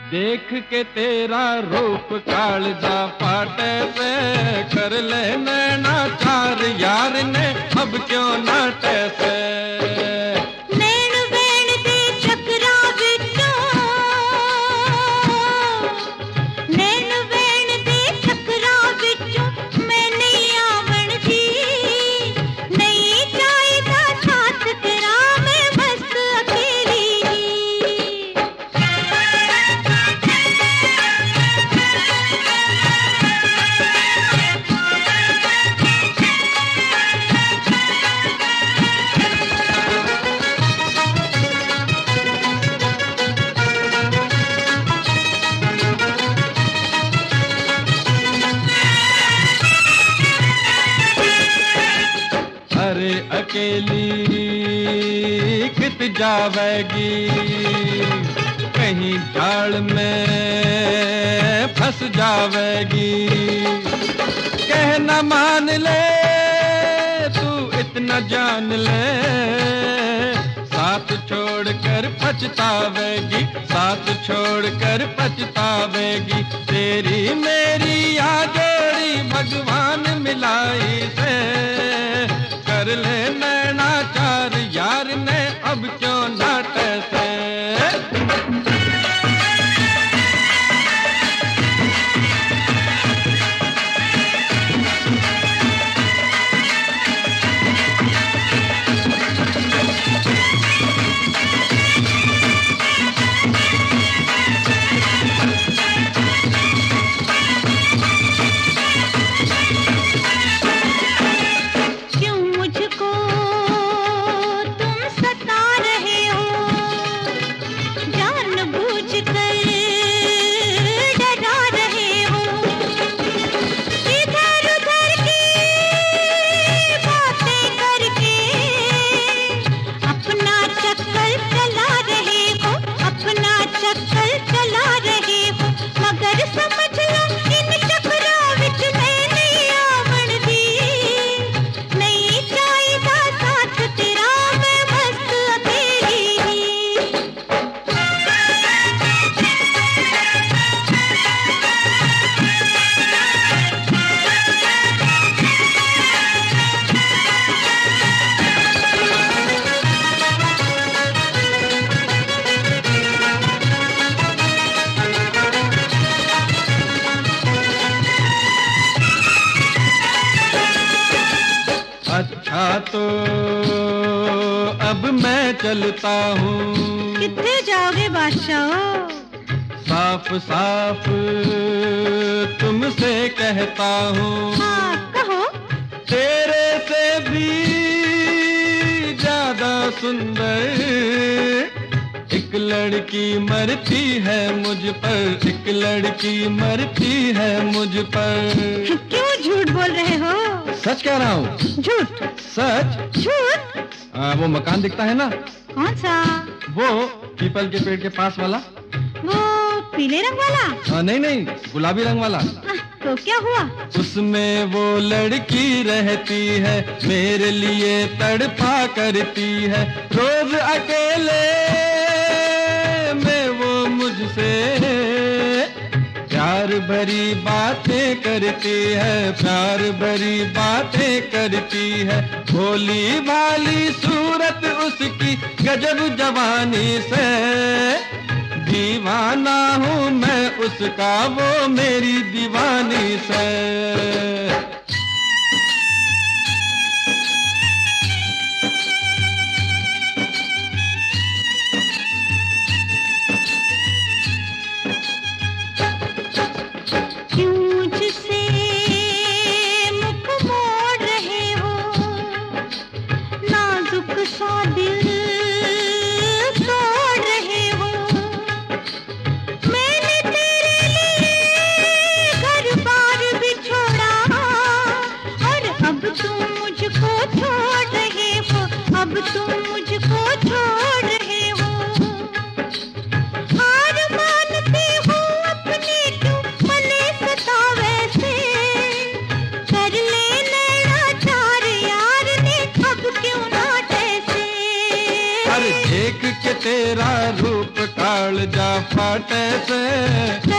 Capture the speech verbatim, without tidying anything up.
देख के तेरा रूप कालजा फाटे से कर ले नैना चार यार ने अब क्यों नाटे से नैन बैण दे चकरा विचों नैन बैण दे चकरा विचों मैं नहीं आवण जी नहीं चाहिदा साथ तेरा मैं बस अकेली अरे अकेली कित जावेगी कहीं जाल में फंस जावेगी कह न मान ले तू इतना जान ले साथ छोड़कर पछतावेगी साथ छोड़कर पछतावेगी तेरी मेरी या जोड़ी भगवान मिलाई से कर ले नैना चार यार ने अब क्यों नाटे से अच्छा तो अब मैं चलता हूँ कितने जाओगे बादशाह साफ साफ तुमसे कहता हूँ हाँ कहो तेरे से भी ज्यादा सुंदर एक लड़की मरती है मुझ पर एक लड़की मरती है मुझ पर क्यों झूठ बोल रहे हो सच कह रहा हूँ झूठ सच झूठ आ, वो मकान दिखता है ना कौन सा वो पीपल के पेड़ के पास वाला वो पीले रंग वाला आ, नहीं नहीं गुलाबी रंग वाला आ, तो क्या हुआ उसमें वो लड़की रहती है मेरे लिए तड़पा करती है रोज अकेले में वो मुझसे प्यार भरी बातें करती है प्यार भरी बातें करती है भोली भाली सूरत उसकी गजब जवानी से दीवाना हूँ मैं उसका वो मेरी दीवानी से मैंने तेरे लिए घर बार भी छोड़ा देख के तेरा रूप काल जा फाटे से